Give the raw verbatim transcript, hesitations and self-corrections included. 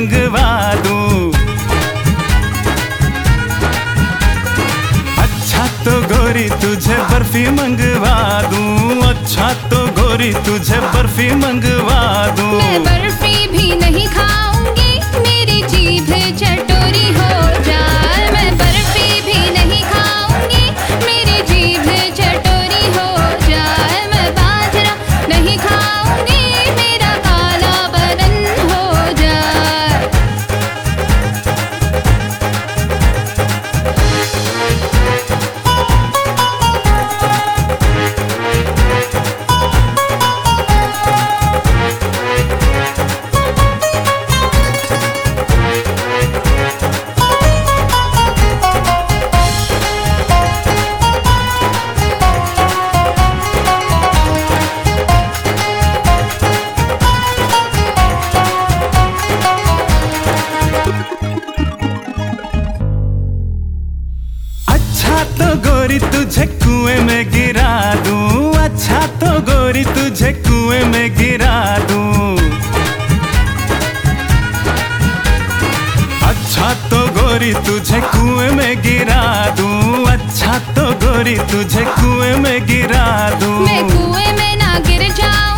मंगवा दूं। अच्छा तो गोरी तुझे बर्फी मंगवा दूं, अच्छा तो गोरी तुझे बर्फी मंगवा दूं। मैं बर्फी भी नहीं खाऊंगी, मेरी जीभ चटोरी हो जाए। मैं बर्फी भी नहीं खाऊंगी, मेरी जीभ चटोरी हो जाए। मैं बाजरा नहीं खाऊंगी, मेरा काला बदन हो जाए। अच्छा तो गोरी तुझे कुएं में गिरा दूं, अच्छा तो गोरी तुझे कुएं में गिरा दूं। अच्छा तो गोरी तुझे कुएं में गिरा दूं, अच्छा तो गोरी तुझे कुएं में गिरा दूं। मैं कुएं में ना गिर जाऊं,